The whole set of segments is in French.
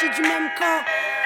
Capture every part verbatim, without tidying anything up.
partie du même camp.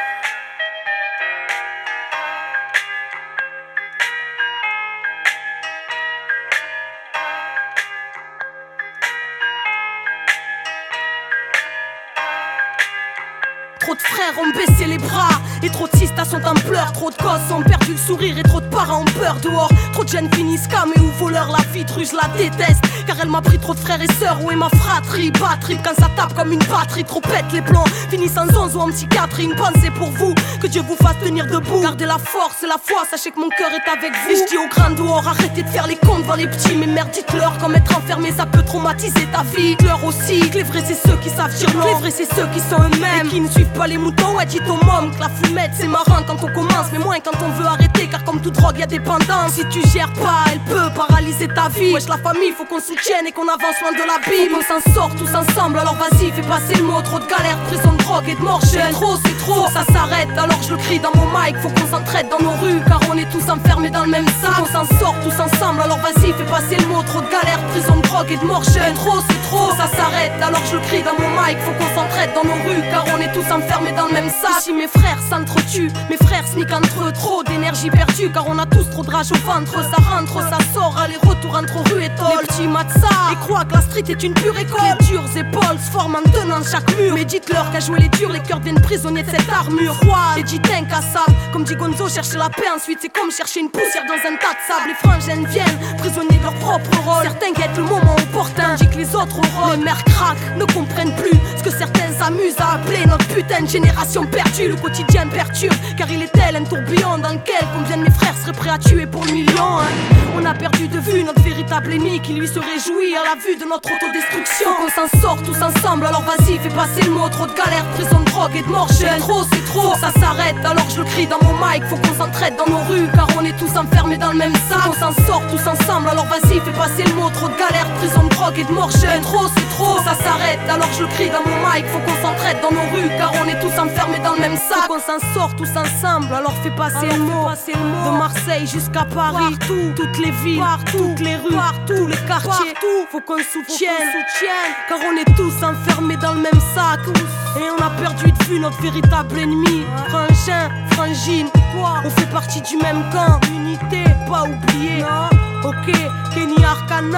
Trop de frères ont baissé les bras et trop de sistas sont en pleurs. Trop de gosses ont perdu le sourire et trop de parents ont peur dehors. Trop de jeunes finissent camés ou voleurs. La vie de rue je la déteste car elle m'a pris trop de frères et sœurs. Où est ma fratrie? Batterie quand ça tape comme une batterie. Trop pète les plombs, finissent en onze ou en psychiatrie. Une pensée pour vous, que Dieu vous fasse tenir debout. Gardez la force et la foi, sachez que mon cœur est avec vous. Et je dis aux grands dehors, arrêtez de faire les cons devant les petits. Mais merde, dites-leur comme être enfermé ça peut traumatiser ta vie. Dites-leur aussi que les vrais c'est ceux qui savent dire non. Les vrais c'est ceux qui sont eux-mêmes et qui ne suivent pas les moutons. Ouais, dites aux mômes que la fumette c'est marrant quand on commence, mais moins quand on veut arrêter. Car comme toute drogue y'a dépendance. Si tu gères pas, elle peut paralyser ta vie. Wesh la famille, faut qu'on soutienne et qu'on avance loin de la Bible. On s'en sort tous ensemble, alors vas-y fais passer le mot. Trop de galères, prison de drogue et de mort jeune. Trop c'est trop, ça s'arrête, alors je le crie dans mon mic. Faut qu'on s'entraide dans nos rues, car on est tous enfermés dans le même sac. On s'en sort tous ensemble, alors vas-y fais passer le mot. Trop de galères, prison de drogue et de mort jeune. Trop c'est trop, ça s'arrête, alors je le crie dans mon mic. Faut qu'on s'entraide dans nos rues, car on est tous enfermés dans le même sac. Si mes frères s'entretuent, mes frères sneak entre eux. Trop d'énergie perdue, car on a tous trop de rage au ventre. Ça rentre, ça sort, aller-retour entre rue et tôle. Les petits matzah et croient que la street est une pure école. Les dures épaules se forment en tenant chaque mur. Mais dites-leur qu'à jouer les durs, les cœurs deviennent prisonniers de cette armure. Froide et dit incassable, comme dit Gonzo, chercher la paix ensuite c'est comme chercher une poussière dans un tas de sable. Les frangins viennent, prisonniers de leur propre rôle. Certains guettent le moment opportun, dit que les autres rôles. Les mères craquent, ne comprennent plus ce que certains s'amusent à appeler notre putain de génération perdue. Le quotidien perturbe, car il est tel un tourbillon dans lequel combien de mes frères seraient prêts à tuer pour le million, hein. On a perdu de vue notre véritable ennemi qui lui se réjouit à la vue de notre autodestruction. Faut qu'on s'en sort tous ensemble, alors vas-y fais passer le mot. Trop de galères, prison de drogue et de mort jeune. Trop c'est trop, ça s'arrête, alors je le crie dans mon mic. Faut qu'on s'entraide dans nos rues, car on est tous enfermés dans le même sac. Faut qu'on s'en sort tous ensemble, alors vas-y fais passer le mot. Trop de galères, prison de drogue et de mort jeune. Trop c'est trop, ça s'arrête, alors je le crie dans mon mic. Faut qu'on s'entraide dans nos rues, car on est tous enfermés dans le même sac. Faut qu'on s'en sort tous ensemble, alors fais passer le mot. De Marseille jusqu'à Paris, partout, toutes les villes, partout, toutes les rues, partout, tous les quartiers, partout. Faut qu'on soutienne, soutienne, car on est tous enfermés dans le même sac. Et on a perdu de vue notre véritable ennemi. Frangin, frangine, toi, on fait partie du même camp. Unité, pas oublier. Ok, Kenny Arcana,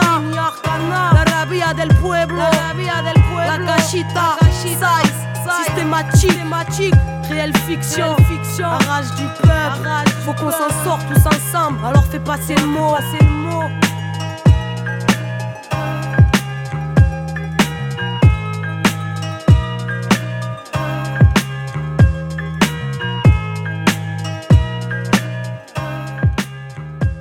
la rabia del pueblo, la cachita, size, systématique, réelle fiction, fiction, rage du peuple. Faut qu'on s'en sorte tous ensemble, alors fais passer le mot, passer le mot.